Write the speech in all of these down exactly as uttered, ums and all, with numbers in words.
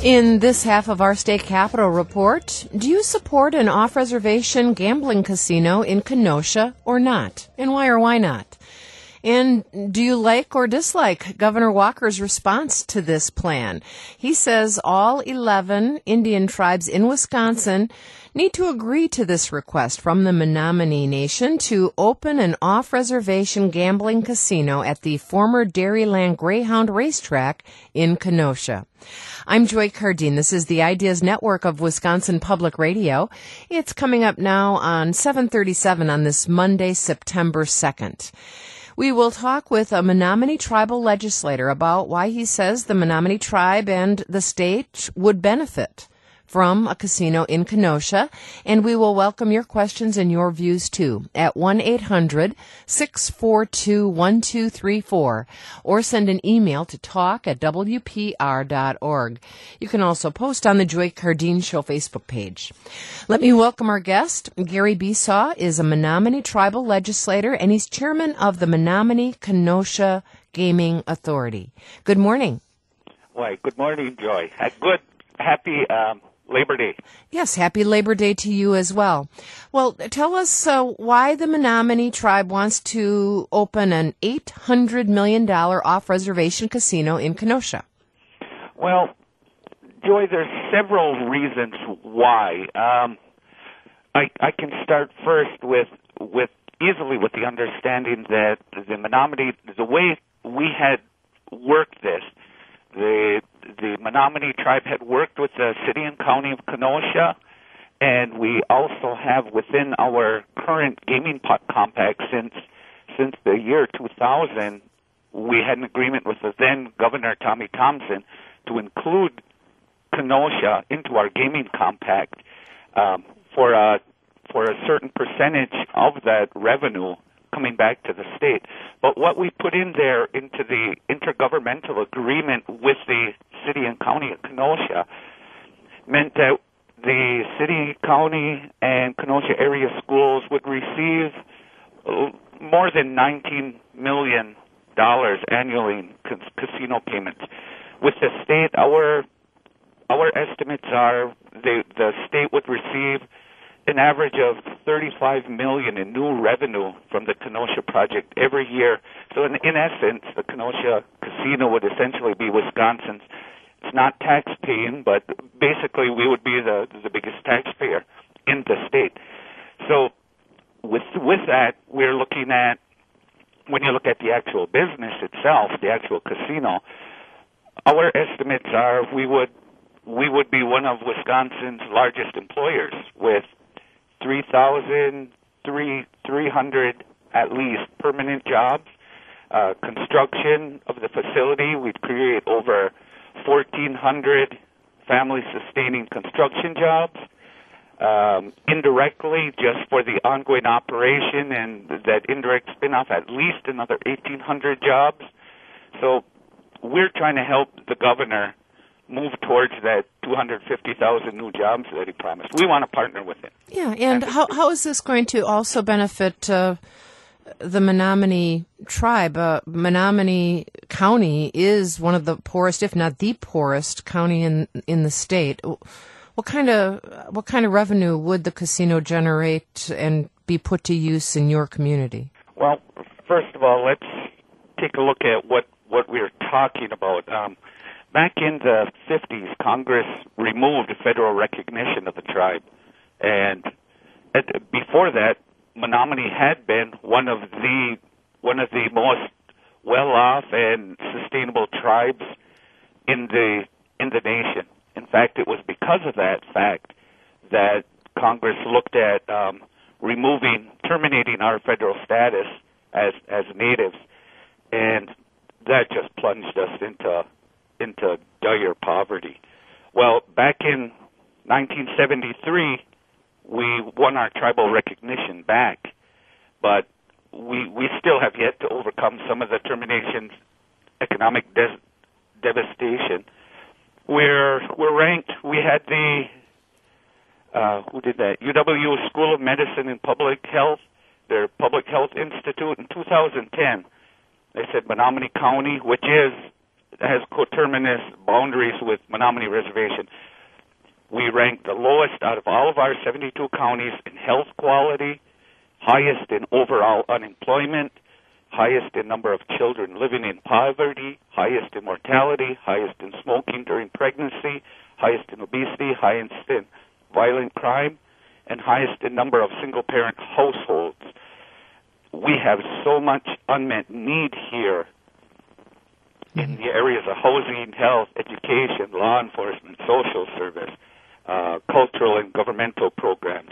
In this half of our State Capitol report, do you support an off-reservation gambling casino in Kenosha or not? And why or why not? And do you like or dislike Governor Walker's response to this plan? He says all eleven Indian tribes in Wisconsin need to agree to this request from the Menominee Nation to open an off-reservation gambling casino at the former Dairyland Greyhound Racetrack in Kenosha. I'm Joy Cardine. This is the Ideas Network of Wisconsin Public Radio. It's coming up now on seven thirty-seven on this Monday, September second. We will talk with a Menominee tribal legislator about why he says the Menominee tribe and the state would benefit from a casino in Kenosha, and we will welcome your questions and your views too at one eight hundred six four two one two three four or send an email to talk at w p r dot org. You can also post on the Joy Cardine Show Facebook page. Let me welcome our guest. Gary Besaw is a Menominee tribal legislator, and he's chairman of the Menominee Kenosha Gaming Authority. Good morning. Why, good morning, Joy. A good, happy um Labor Day. Yes, happy Labor Day to you as well. Well, tell us uh, why the Menominee tribe wants to open an eight hundred million dollars off-reservation casino in Kenosha. Well, Joy, there's several reasons why. Um, I, I can start first with with easily with the understanding that the Menominee, the way we had worked this, the the Menominee tribe had worked with the city and county of Kenosha, and we also have within our current gaming pot compact since since the year two thousand, we had an agreement with the then Governor Tommy Thompson to include Kenosha into our gaming compact um, for a for a certain percentage of that revenue coming back to the state. But what we put in there into the intergovernmental agreement with the city and county of Kenosha meant that the city, county, and Kenosha area schools would receive more than nineteen million dollars annually in casino payments. With the state, our our estimates are the the state would receive an average of thirty-five million dollars in new revenue from the Kenosha project every year. So in, in essence, the Kenosha casino would essentially be Wisconsin's. It's not tax-paying, but basically we would be the the biggest taxpayer in the state. So with with that, we're looking at, when you look at the actual business itself, the actual casino, our estimates are we would we would be one of Wisconsin's largest employers with three thousand three hundred at least permanent jobs. Uh, construction of the facility, we'd create over fourteen hundred family-sustaining construction jobs. Um, indirectly, just for the ongoing operation and that indirect spin-off, at least another eighteen hundred jobs. So we're trying to help the governor move towards that two hundred fifty thousand new jobs that he promised. We want to partner with him. Yeah, and how how is this going to also benefit uh, the Menominee tribe? Uh, Menominee County is one of the poorest, if not the poorest, county in in the state. What kind of what kind of revenue would the casino generate and be put to use in your community? Well, first of all, let's take a look at what, what we're talking about. Um, Back in the fifties, Congress removed federal recognition of the tribe, and at, before that, Menominee had been one of the one of the most well-off and sustainable tribes in the in the nation. In fact, it was because of that fact that Congress looked at um, removing, terminating our federal status as as natives, and that just plunged us into into dire poverty. Well, back in nineteen seventy-three, we won our tribal recognition back, but we we still have yet to overcome some of the termination's economic de- devastation. We're we're ranked. We had the uh, who did that? U W School of Medicine and Public Health, their Public Health Institute in two thousand ten. They said Menominee County, which is has coterminous boundaries with Menominee Reservation. We rank the lowest out of all of our seventy-two counties in health quality, highest in overall unemployment, highest in number of children living in poverty, highest in mortality, highest in smoking during pregnancy, highest in obesity, highest in violent crime, and highest in number of single-parent households. We have so much unmet need here in the areas of housing, health, education, law enforcement, social service, uh, cultural and governmental programs.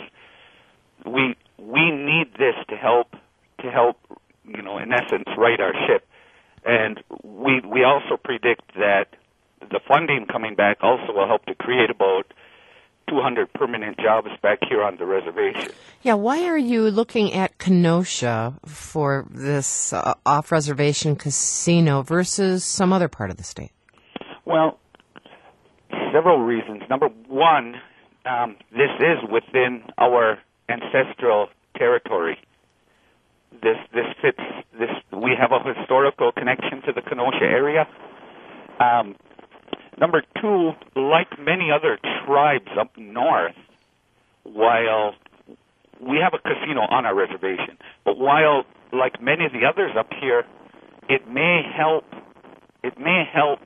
We we need this to help to help, you know, in essence, right our ship. And we we also predict that the funding coming back also will help to create about two hundred permanent jobs back here on the reservation. Yeah, why are you looking at Kenosha for this uh, off-reservation casino versus some other part of the state? Well, several reasons. Number one, um, this is within our ancestral territory. This this fits. This we have a historical connection to the Kenosha area. Um, number two, like many other tribes up north, while we have a casino on our reservation, but while like many of the others up here, it may help. It may help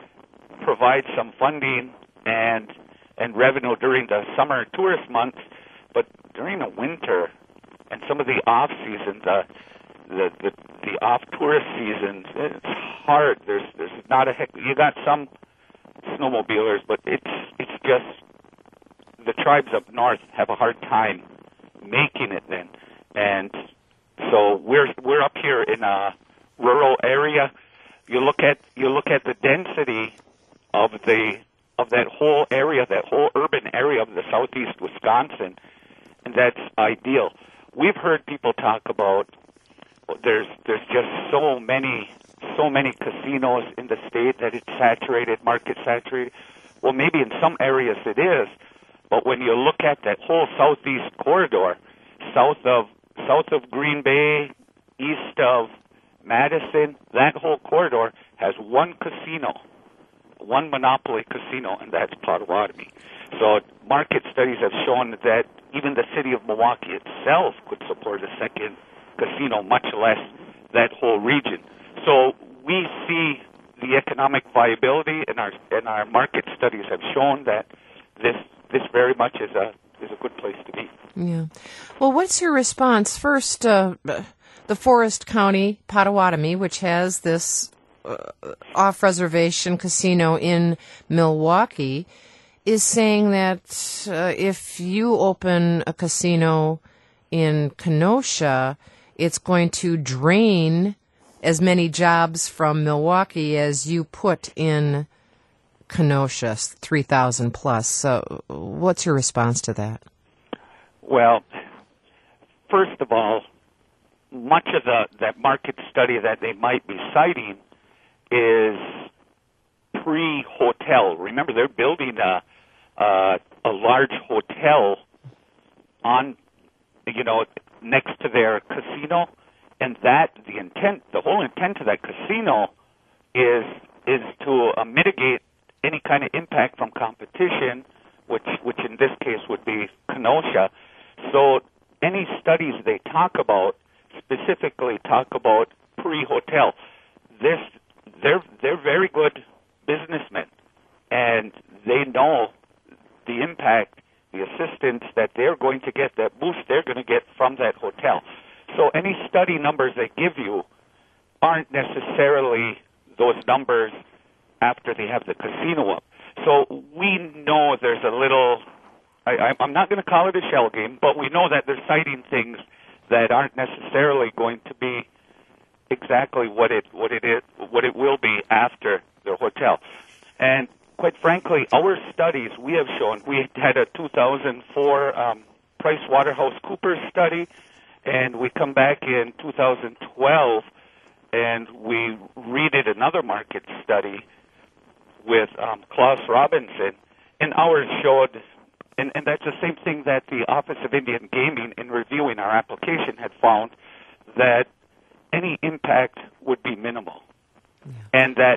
provide some funding and and revenue during the summer tourist months, but during the winter and some of the off seasons, uh, the the, the off tourist seasons, it's hard. There's there's not a heck. You got some snowmobilers, but it's it's just the tribes up north have a hard time making it then, and so we're we're up here in a rural area. You look at you look at the density of the of that whole area, that whole urban area of the southeast Wisconsin, and that's ideal. We've heard people talk about there's there's just so many so many casinos in the state that it's saturated, market saturated. Well, maybe in some areas it is, but when you look at that whole southeast corridor, south of south of Green Bay, east of Madison, that whole corridor has one casino, one monopoly casino, and that's Potawatomi. So market studies have shown that even the city of Milwaukee itself could support a second casino, much less that whole region. So we see the economic viability, and our and our market studies have shown that this this very much is a is a good place to be. Yeah. Well, what's your response? First, uh, the Forest County Potawatomi, which has this uh, off-reservation casino in Milwaukee, is saying that uh, if you open a casino in Kenosha, it's going to drain as many jobs from Milwaukee as you put in Kenosha, three thousand plus. So what's your response to that? Well, first of all, much of the that market study that they might be citing is pre-hotel. Remember, they're building a uh, a large hotel on, you know, next to their casino, and that the intent, the whole intent of that casino is is to uh, mitigate any kind of impact from competition, which which in this case would be Kenosha. So any studies they talk about specifically talk about pre-hotel. This they're they're very good businessmen, and they know the impact, the assistance that they're going to get, that boost they're going to get from that hotel. So any study numbers they give you aren't necessarily those numbers after they have the casino up. So we know there's a little, I, I'm not going to call it a shell game, but we know that they're citing things that aren't necessarily going to be exactly what it what it is what it will be after the hotel. And quite frankly, our studies we have shown, we had a two thousand four um, PricewaterhouseCoopers study, and we come back in two thousand twelve and we redid another market study with um, Klaus Robinson, and ours showed, and, and that's the same thing that the Office of Indian Gaming, in reviewing our application, had found, that any impact would be minimal, yeah. and that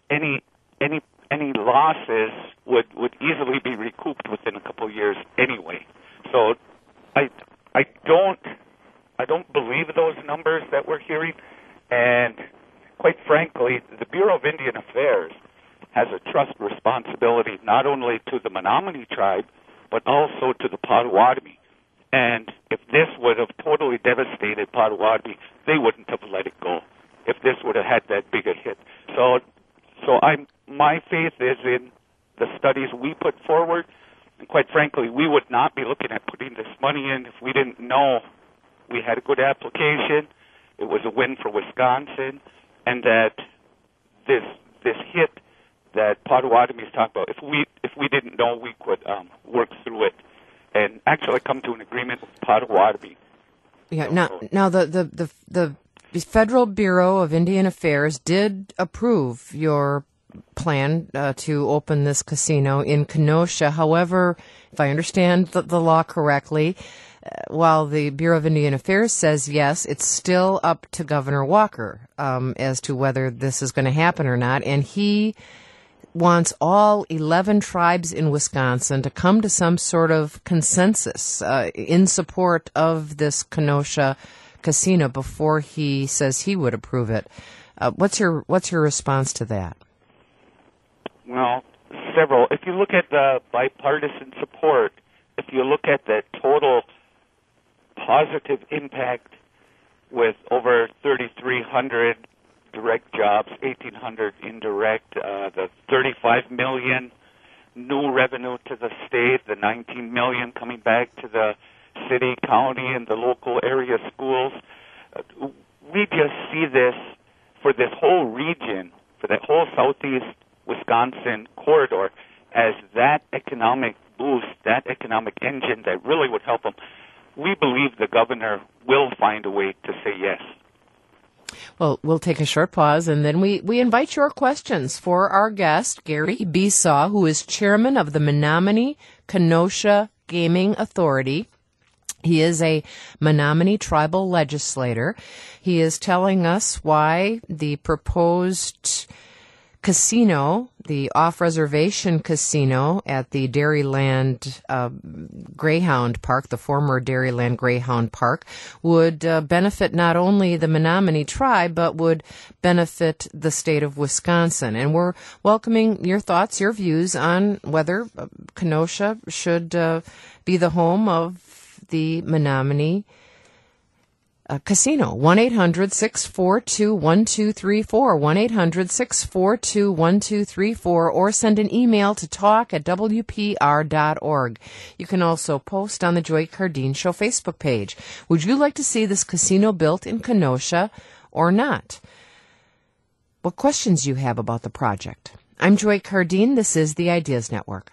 any any any losses would, would easily be recouped within a couple of years anyway. So I I don't I don't believe those numbers that we're hearing, and quite frankly, the Bureau of Indian Affairs has a trust responsibility not only to the Menominee tribe, but also to the Potawatomi. And if this would have totally devastated Potawatomi, they wouldn't have let it go if this would have had that big a hit. So so I'm, my faith is in the studies we put forward. And quite frankly, we would not be looking at putting this money in if we didn't know we had a good application, it was a win for Wisconsin, and that this this hit that Potawatomi is talking about, if we if we didn't know, we could um, work through it and actually come to an agreement with Potawatomi. Yeah. So, now, now the, the, the, the Federal Bureau of Indian Affairs did approve your plan uh, to open this casino in Kenosha. However, if I understand the, the law correctly, uh, while the Bureau of Indian Affairs says yes, it's still up to Governor Walker um, as to whether this is going to happen or not. And he wants all eleven tribes in Wisconsin to come to some sort of consensus uh, in support of this Kenosha casino before he says he would approve it. Uh, what's your what's your response to that? Well, several. If you look at the bipartisan support, if you look at the total positive impact with over thirty-three hundred direct jobs, eighteen hundred indirect, uh, the thirty-five million new revenue to the state, the nineteen million coming back to the city, county, and the local area schools. Uh, we just see this for this whole region, for that whole southeast Wisconsin corridor, as that economic boost, that economic engine that really would help them. We believe the governor will find a way to say yes. Well, we'll take a short pause, and then we, we invite your questions for our guest, Gary Besaw, who is chairman of the Menominee Kenosha Gaming Authority. He is a Menominee tribal legislator. He is telling us why the proposed casino, the off-reservation casino at the Dairyland uh, Greyhound Park, the former Dairyland Greyhound Park, would uh, benefit not only the Menominee tribe, but would benefit the state of Wisconsin. And we're welcoming your thoughts, your views on whether uh, Kenosha should uh, be the home of the Menominee Uh, casino. one eight hundred six four two one two three four, one eight hundred six four two one two three four, or send an email to talk at w p r dot org. You can also post on the Joy Cardeen Show Facebook page. Would you like to see this casino built in Kenosha or not? What questions do you have about the project? I'm Joy Cardeen. This is the Ideas Network.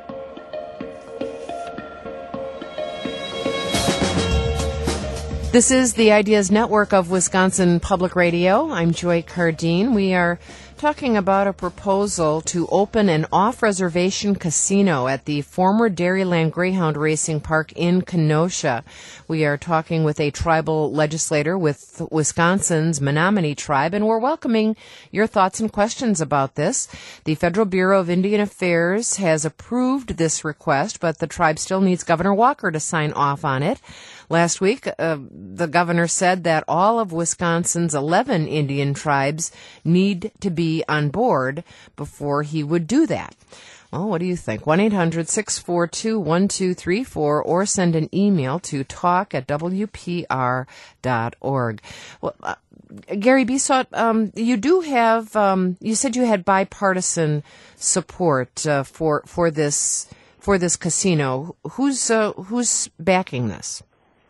This is the Ideas Network of Wisconsin Public Radio. I'm Joy Cardeen. We are talking about a proposal to open an off-reservation casino at the former Dairyland Greyhound Racing Park in Kenosha. We are talking with a tribal legislator with Wisconsin's Menominee tribe, and we're welcoming your thoughts and questions about this. The Federal Bureau of Indian Affairs has approved this request, but the tribe still needs Governor Walker to sign off on it. Last week, uh, the governor said that all of Wisconsin's eleven Indian tribes need to be on board before he would do that. Well, what do you think? one eight hundred six four two one two three four, or send an email to talk at w p r dot org. Well, uh, Gary Besaw, um, you do have, um, you said you had bipartisan support uh, for for this for this casino. Who's uh, who's backing this?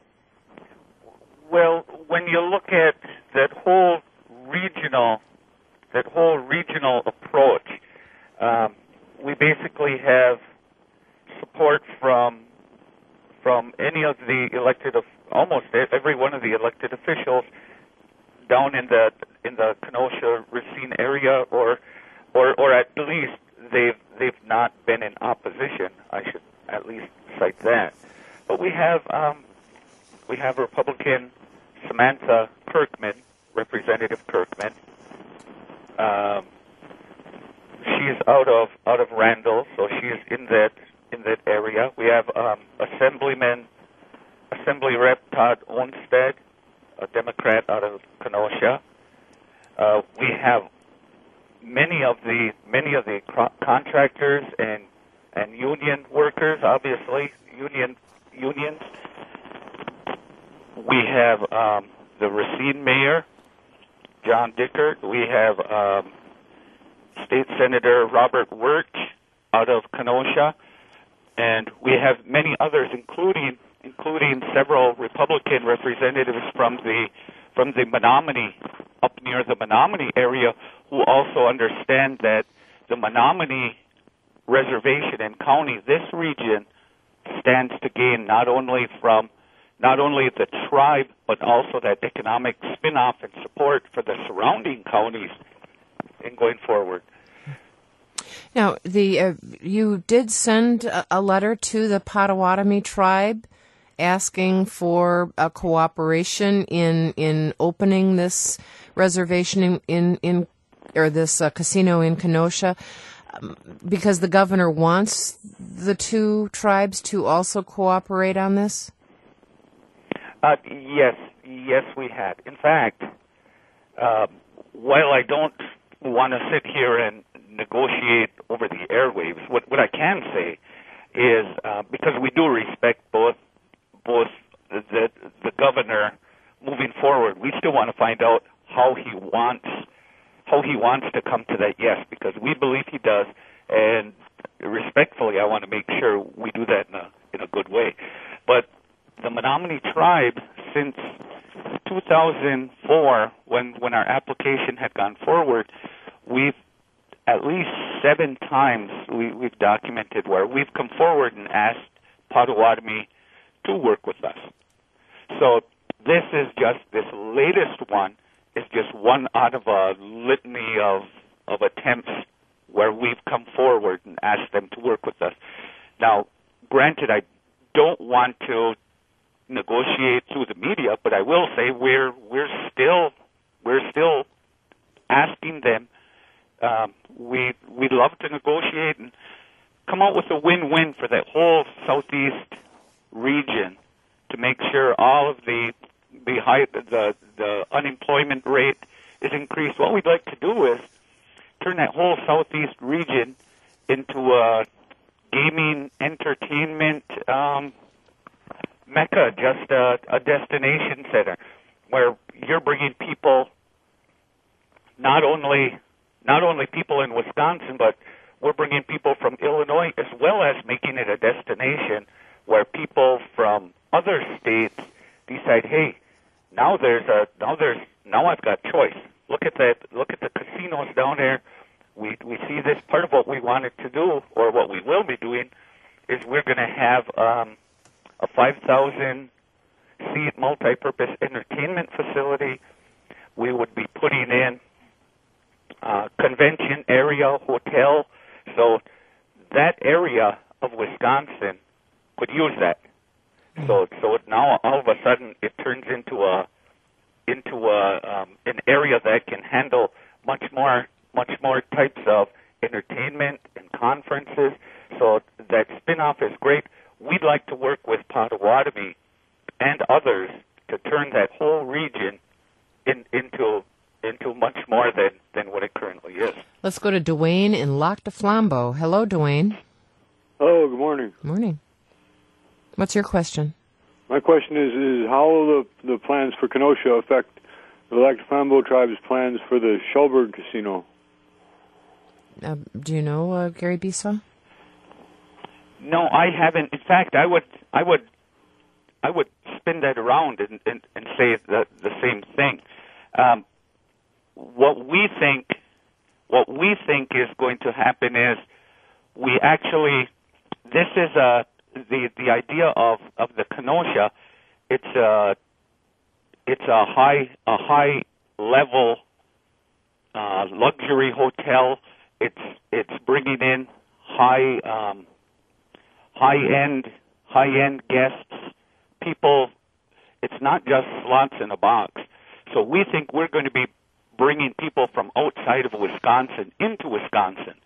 Well, when you look at that whole regional, that whole regional approach, um, we basically have support from from any of the elected, almost every one of the elected officials down in the in the Kenosha Racine area, or or or at least they've they've not been in opposition. I should at least cite that. But we have um, we have Republican Samantha Kirkman, Representative Kirkman. Um, that in that area. We have um, Assemblyman, Assembly Rep Todd Olmsted, a Democrat out of Kenosha. Uh, we have many of the many of the co- contractors and and union workers, obviously union unions. We have um, the Racine Mayor, John Dickert. We have um, State Senator Robert Wirch out of Kenosha, and we have many others, including including several Republican representatives from the from the Menominee, up near the Menominee area, who also understand that the Menominee Reservation and County, this region, stands to gain not only from not only the tribe, but also that economic spin-off and support for the surrounding counties in going forward. Now, the uh, you did send a, a letter to the Potawatomi tribe asking for a cooperation in in opening this reservation in in, in or this uh, casino in Kenosha, um, because the governor wants the two tribes to also cooperate on this. Uh, yes, yes, we had. In fact, uh, while I don't want to sit here and negotiate over the airwaves, what, what I can say is, uh, because we do respect both both the the governor moving forward, we still want to find out how he wants how he wants to come to that yes, because we believe he does, and respectfully, I want to make sure we do that in a in a good way. But the Menominee tribe, since two thousand four, when, when our application had gone forward, we've at least seven times we, we've documented where we've come forward and asked Potawatomi to work with us. So this is just, this latest one is just one out of a litany of, of attempts where we've come forward and asked them to work with us. Now, granted, I don't want to negotiate through the media, but I will say we're we're still we're still asking them. Um, we we'd love to negotiate and come out with a win-win for the whole southeast region to make sure all of the the high the the unemployment rate is increased. What we'd like to do is turn that whole southeast region into a gaming entertainment Um, Mecca, just a, a destination center where you're bringing people, not only not only people in Wisconsin, but we're bringing people from Illinois, as well as making it a destination where people from other states decide, hey, now there's a now there's now I've got choice. Look at that. Look at the casinos down there. We we see this. Part of what we wanted to do, or what we will be doing, is we're going to have Um, a five thousand seat multi-purpose entertainment facility. We would be putting in a convention area, hotel, so that area of Wisconsin could use that. So, so now all of a sudden it turns into a into a um, an area that can handle much more much more types of entertainment and conferences. So that spin-off is great. We'd like to work with Potawatomi and others to turn that whole region in, into into much more than, than what it currently is. Let's go to Dwayne in Lac de Flambeau. Hello, Dwayne. Hello, good morning. Morning. What's your question? My question is, is how will the, the plans for Kenosha affect the Lac de Flambeau tribe's plans for the Shelburne Casino? Uh, do you know uh, Gary Biswa? No, I haven't. In fact, I would, I would, I would spin that around and, and, and say the, the same thing. Um, what we think, what we think is going to happen is, we actually, this is a the the idea of, of the Kenosha. It's a it's a high a high level uh, luxury hotel. It's it's bringing in high. Um, high-end, high-end guests, people. It's not just slots in a box. So we think we're going to be bringing people from outside of Wisconsin into Wisconsin.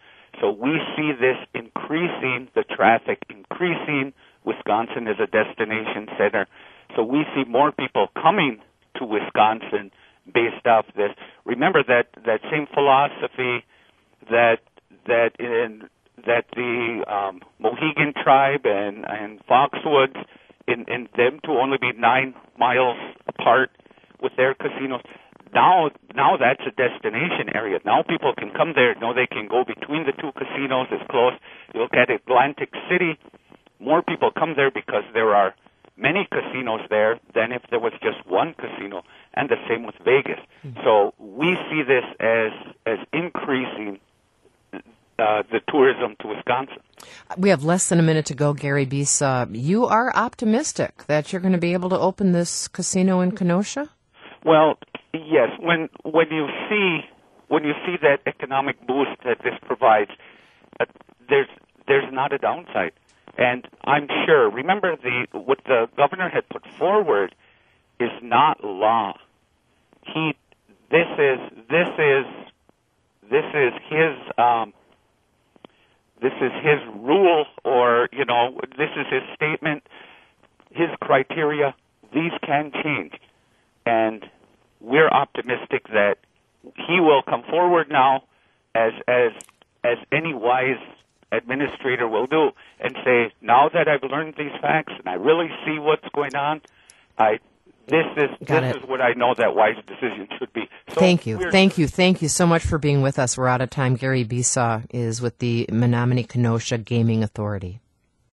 So we see this increasing, the traffic increasing. Wisconsin is a destination center. So we see more people coming to Wisconsin based off this. Remember that, that same philosophy that that in that the um, Mohegan tribe and, and Foxwoods, in, in them to only be nine miles apart with their casinos. Now, now that's a destination area. Now people can come there, know they can go between the two casinos. It's close. You look at Atlantic City, more people come there because there are many casinos there than if there was just one casino, and the same with Vegas. Mm-hmm. So we see this as as increasing uh, the tourism to Wisconsin. We have less than a minute to go, Gary Bisa. You are optimistic that you're going to be able to open this casino in Kenosha? Well, yes. When when you see when you see that economic boost that this provides, uh, there's there's not a downside. And I'm sure, remember, the what the governor had put forward is not law. He, this is this is this is his um, this is his rule, or you know, this is his statement, his criteria. These can change, and we're optimistic that he will come forward now, as as as any wise administrator will do, and say, now that I've learned these facts and I really see what's going on, I this is Got this it. is what I know that wise decision should be. So Thank you. Thank you. Thank you so much for being with us. We're out of time. Gary Bisa is with the Menominee Kenosha Gaming Authority.